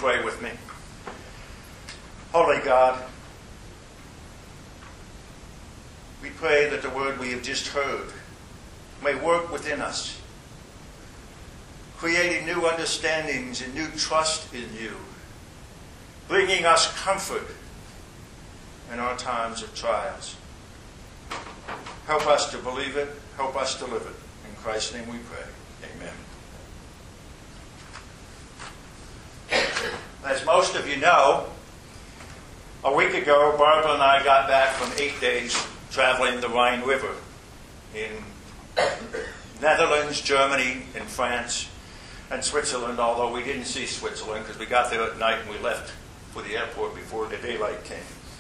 pray with me? Holy God, we pray that the word we have just heard may work within us, creating new understandings and new trust in you, bringing us comfort in our times of trials. Help us to believe it. Help us to live it. In Christ's name we pray. Amen. As most of you know, a week ago, Barbara and I got back from 8 days traveling the Rhine River in Netherlands, Germany, and France, and Switzerland, although we didn't see Switzerland because we got there at night and we left for the airport before the daylight came.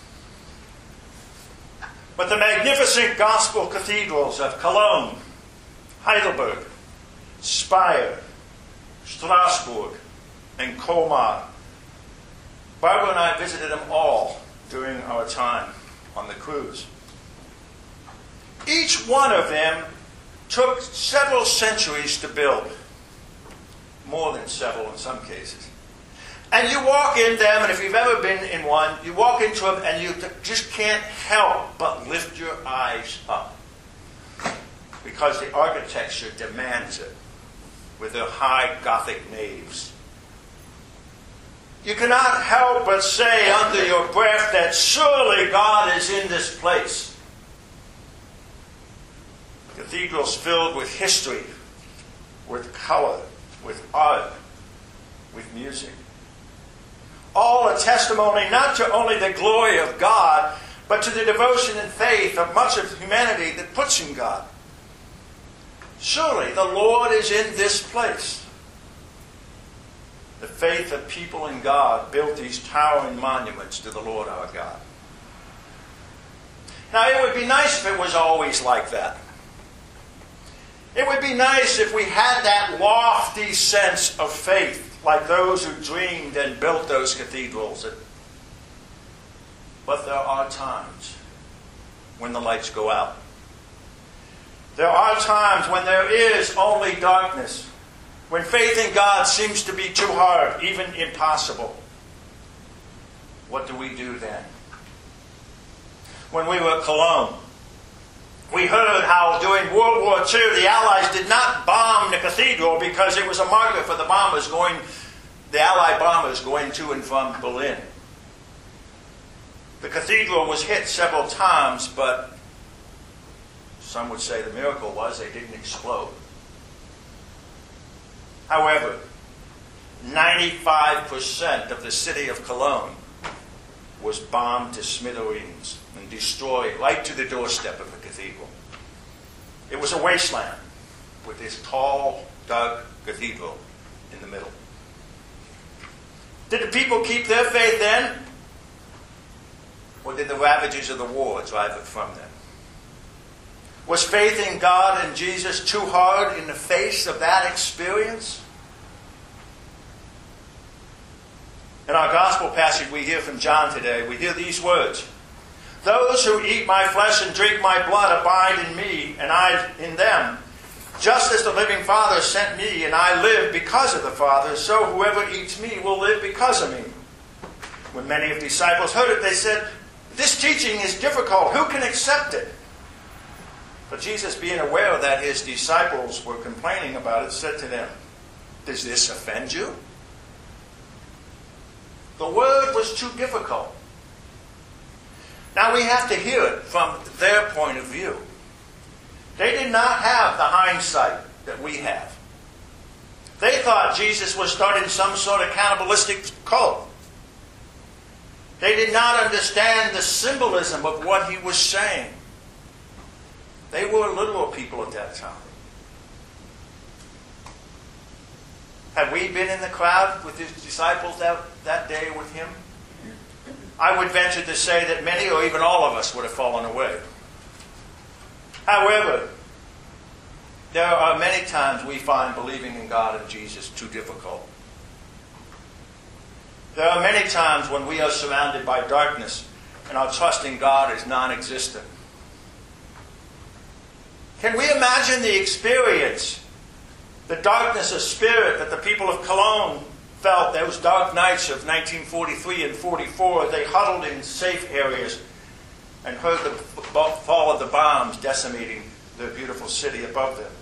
But the magnificent gospel cathedrals of Cologne, Heidelberg, Speyer, Strasbourg, and Colmar, Barbara and I visited them all during our time on the cruise. Each one of them took several centuries to build, more than several in some cases. And you walk in them, and if you've ever been in one, you walk into them and you just can't help but lift your eyes up. Because the architecture demands it, with their high Gothic naves. You cannot help but say under your breath that surely God is in this place. Cathedrals filled with history, with color, with art, with music. All a testimony not to only the glory of God, but to the devotion and faith of much of humanity that puts in God. Surely the Lord is in this place. The faith of people in God built these towering monuments to the Lord our God. Now, it would be nice if it was always like that. It would be nice if we had that lofty sense of faith like those who dreamed and built those cathedrals. But there are times when the lights go out. There are times when there is only darkness, when faith in God seems to be too hard, even impossible. What do we do then? When we were at Cologne, we heard how during World War II the Allies did not bomb the cathedral because it was a marker for the Allied bombers going to and from Berlin. The cathedral was hit several times, but some would say the miracle was they didn't explode. However, 95% of the city of Cologne was bombed to smithereens and destroyed right to the doorstep of the cathedral. It was a wasteland with this tall, dark cathedral in the middle. Did the people keep their faith then? Or did the ravages of the war drive it from them? Was faith in God and Jesus too hard in the face of that experience? In our gospel passage we hear from John today, we hear these words. Those who eat my flesh and drink my blood abide in me, and I in them. Just as the living Father sent me, and I live because of the Father, so whoever eats me will live because of me. When many of the disciples heard it, they said, this teaching is difficult. Who can accept it? But Jesus, being aware that his disciples were complaining about it, said to them, does this offend you? The word was too difficult. Now we have to hear it from their point of view. They did not have the hindsight that we have. They thought Jesus was starting some sort of cannibalistic cult. They did not understand the symbolism of what he was saying. They were literal people at that time. Had we been in the crowd with his disciples that day with him? I would venture to say that many or even all of us would have fallen away. However, there are many times we find believing in God and Jesus too difficult. There are many times when we are surrounded by darkness and our trust in God is non-existent. Can we imagine the experience, the darkness of spirit that the people of Cologne felt those dark nights of 1943 and 44, they huddled in safe areas and heard the fall of the bombs decimating their beautiful city above them.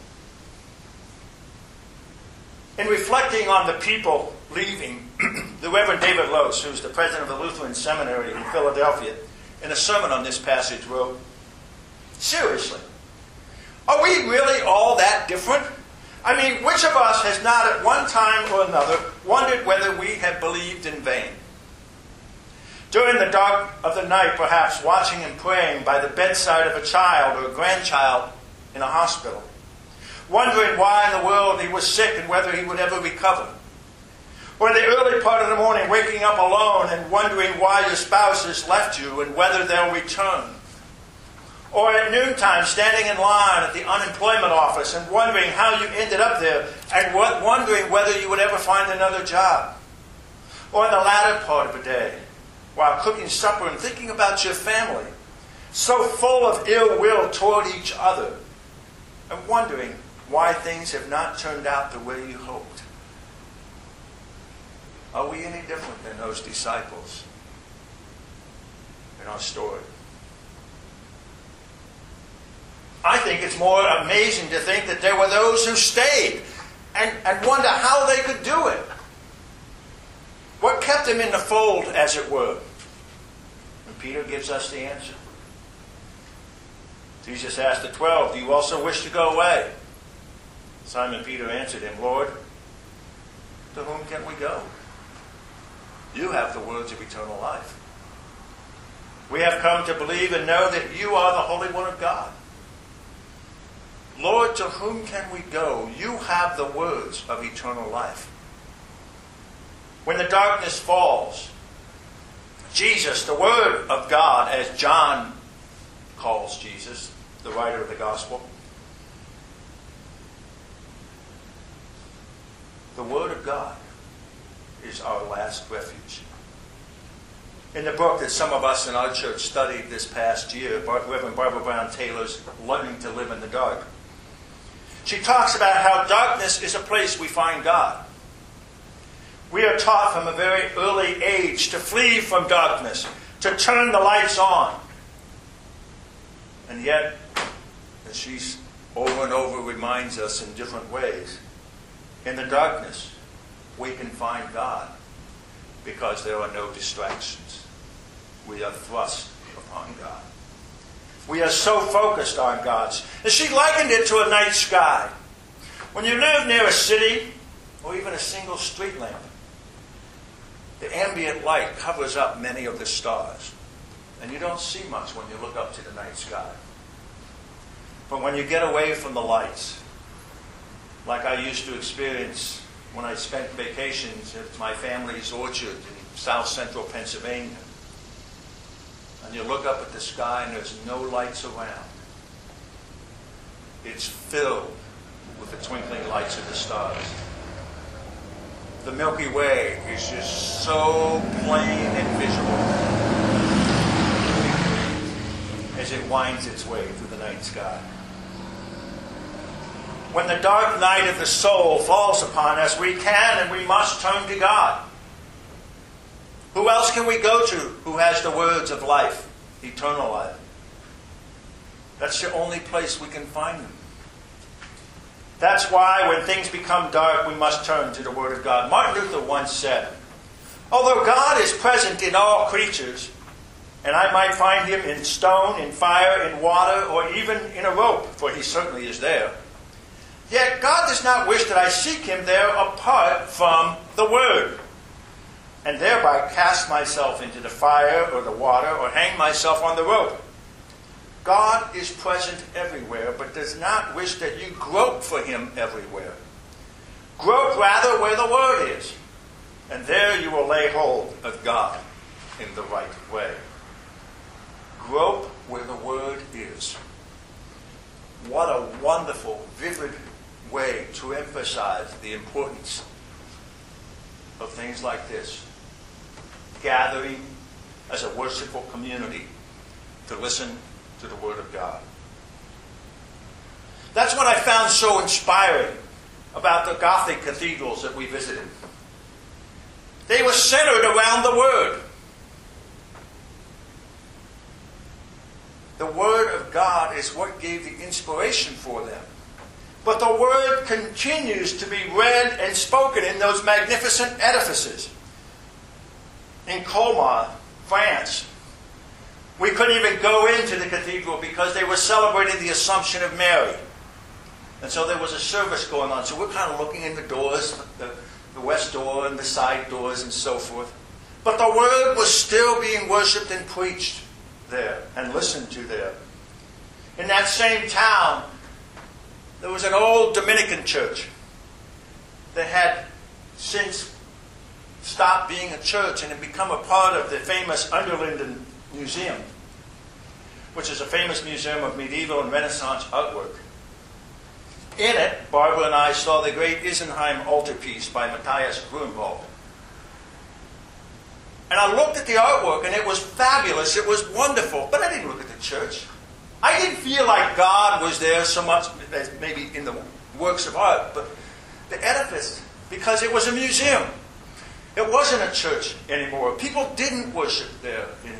In reflecting on the people leaving, the Reverend David Lose, who's the president of the Lutheran Seminary in Philadelphia, in a sermon on this passage wrote, "Seriously, are we really all that different? I mean, which of us has not at one time or another wondered whether we have believed in vain? During the dark of the night, perhaps watching and praying by the bedside of a child or a grandchild in a hospital, wondering why in the world he was sick and whether he would ever recover. Or in the early part of the morning, waking up alone and wondering why your spouse has left you and whether they'll return. Or at noontime, standing in line at the unemployment office and wondering how you ended up there and wondering whether you would ever find another job. Or in the latter part of the day, while cooking supper and thinking about your family, so full of ill will toward each other, and wondering why things have not turned out the way you hoped. Are we any different than those disciples in our story? I think it's more amazing to think that there were those who stayed and wonder how they could do it. What kept them in the fold, as it were? And Peter gives us the answer. Jesus asked the 12, "Do you also wish to go away?" Simon Peter answered him, "Lord, to whom can we go? You have the words of eternal life. We have come to believe and know that you are the Holy One of God." Lord, to whom can we go? You have the words of eternal life. When the darkness falls, Jesus, the Word of God, as John calls Jesus, the writer of the Gospel, the Word of God is our last refuge. In the book that some of us in our church studied this past year, Reverend Barbara Brown Taylor's Learning to Live in the Dark, she talks about how darkness is a place we find God. We are taught from a very early age to flee from darkness, to turn the lights on. And yet, as she over and over reminds us in different ways, in the darkness, we can find God because there are no distractions. We are thrust upon God. We are so focused on God. And she likened it to a night sky. When you live near a city, or even a single street lamp, the ambient light covers up many of the stars. And you don't see much when you look up to the night sky. But when you get away from the lights, like I used to experience when I spent vacations at my family's orchard in south central Pennsylvania, and you look up at the sky and there's no lights around. It's filled with the twinkling lights of the stars. The Milky Way is just so plain and visible as it winds its way through the night sky. When the dark night of the soul falls upon us, we can and we must turn to God. Who else can we go to who has the words of life, eternal life? That's the only place we can find them. That's why when things become dark, we must turn to the Word of God. Martin Luther once said, "Although God is present in all creatures, and I might find Him in stone, in fire, in water, or even in a rope, for He certainly is there, yet God does not wish that I seek Him there apart from the Word, and thereby cast myself into the fire or the water or hang myself on the rope. God is present everywhere, but does not wish that you grope for Him everywhere. Grope rather where the Word is, and there you will lay hold of God in the right way." Grope where the Word is. What a wonderful, vivid way to emphasize the importance of things like this. Gathering as a worshipful community to listen to the Word of God. That's what I found so inspiring about the Gothic cathedrals that we visited. found the Word. The Word of God is what gave the inspiration for them. But the Word continues to be read and spoken in those magnificent edifices. In Colmar, France, we couldn't even go into the cathedral because they were celebrating the Assumption of Mary. And so there was a service going on. So we're kind of looking in the doors, the west door and the side doors and so forth. But the Word was still being worshipped and preached there and listened to there. In that same town, there was an old Dominican church that had since stopped being a church and had become a part of the famous Underlinden Museum, which is a famous museum of medieval and Renaissance artwork. In it, Barbara and I saw the great Isenheim altarpiece by Matthias Grunwald. And I looked at the artwork, and it was fabulous. It was wonderful. But I didn't look at the church. I didn't feel like God was there so much as maybe in the works of art, but the edifice, because it was a museum. It wasn't a church anymore. People didn't worship there anymore.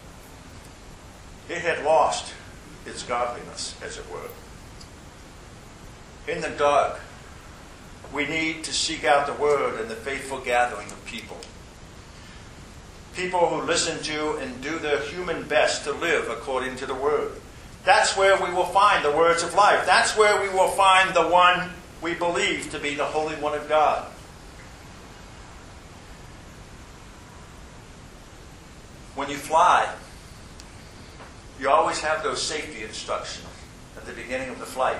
It had lost its godliness, as it were. In the dark, we need to seek out the Word and the faithful gathering of people. People who listen to and do their human best to live according to the Word. That's where we will find the words of life. That's where we will find the one we believe to be the Holy One of God. When you fly, you always have those safety instructions at the beginning of the flight.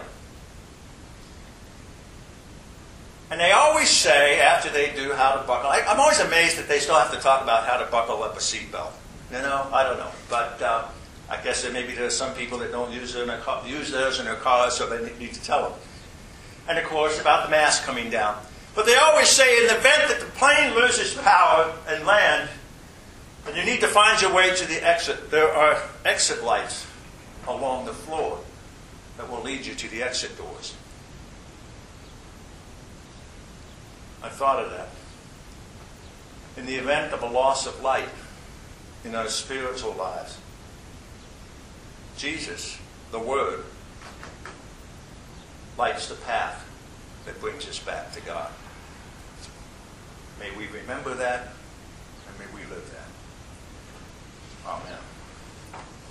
And they always say, after they do how to buckle, I'm always amazed that they still have to talk about how to buckle up a seatbelt. You know, I don't know. But I guess maybe there's some people that don't use theirs in their cars, so they need to tell them. And of course, about the mask coming down. But they always say in the event that the plane loses power and land, and you need to find your way to the exit, there are exit lights along the floor that will lead you to the exit doors. I thought of that. In the event of a loss of light in our spiritual lives, Jesus, the Word, lights the path that brings us back to God. May we remember that, and may we live that. Amen.